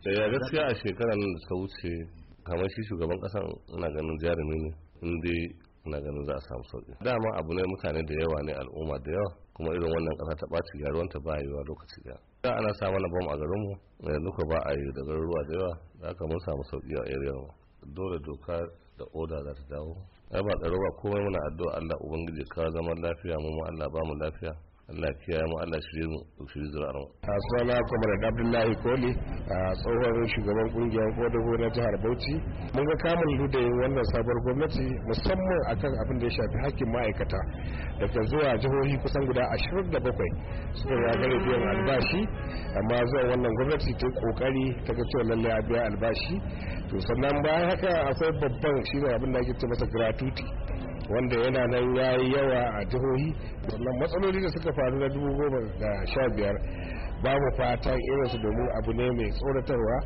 ya gaskiya a shekarar nan da ta wuce kamar shi shugaban kasan ina ganin jarumi ne inda ina ganin za a samu sauki. Dama abu ne mutane da yawa ne al'umma da yawa kuma irin wannan kasa ta ɓaci gyaruwanta ba yiwa lokaci daya. Da ana sa mana bom a garinmu yanzu ko ba a yi da garuruwa da yawa da aka mun samu sauki a area dole doka da oda za ta dawo. Ai ba tsaro ba komai muna addu'a Allah ubangiji ka zaman lafiya mu Allah ba mu lafiya. Allah kiyaye mu Allah shirye mu shirye zuri'ar mu. Sunana Comrade Abdullahi Koli a tsohon shugaban kungiyar Kodago na jihar Bauchi. Mun ga kamun ludayin wannan sabuwar gwamnati musamman akan abin da ya shafi hakkin ma'aikata daga zuwa jihohi kusan guda 27 suka gagare biyan albashi amma zuwa wannan gwamnati ta kokari ta ga cewa lalle a biya albashi. To sannan bayan haka akwai babban shine abin da ake ce masa gratuity wanda yana nan ya yi yawa a jihohi. Wannan matsaloli da suka faru na 2015 babu fatan irinsu domin abu ne mai tsoratarwa,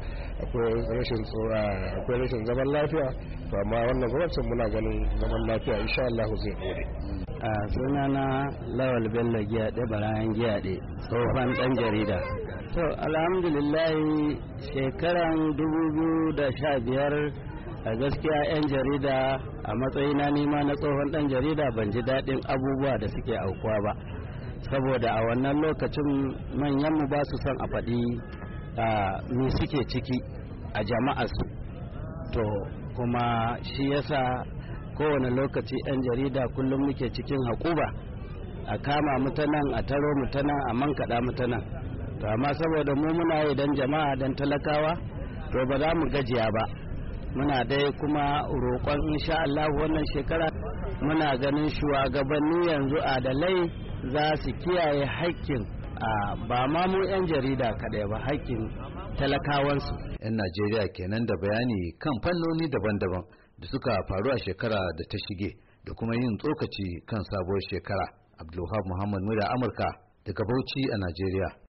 akwai rashin zaman lafiya, to amma wannan gwamnatin muna ganin zaman lafiya insha Allah zai dore. A sunana Lawal Bello Giyaɗe Barayan Giyaɗe tsohon ɗan jarida. To alhamdulillah shekaran 2015 a gaskiya 'yan jarida a matsayina nima na tsohon dan jarida ban ji daɗin abubuwa da suke aukuwa ba saboda a wannan lokacin manyanmu ba su son a faɗi me suke ciki a jama'arsu. To kuma shi yasa kowane lokaci 'yan jarida kullum muke cikin haƙuba a kama mu ta nan a taro mu ta nan a mankaɗa mu ta nan. To amma saboda mu muna yi dan jama'a dan talakawa to ba za mu gajiya ba. Muna dai kuma roƙon insha Allah wannan shekara muna ganin shugabanni yanzu adalai za su kiyaye haƙƙin ba ma mu 'yan jarida kaɗai ba haƙƙin talakawansu. 'Yan Najeriya kenan da bayani kan fannoni daban-daban da suka faru a shekara da ta shige da kuma yin tsokaci kan sabuwar shekara. Abdulwahab Muhammad Mura Amurka daga Bauchi a Najeriya.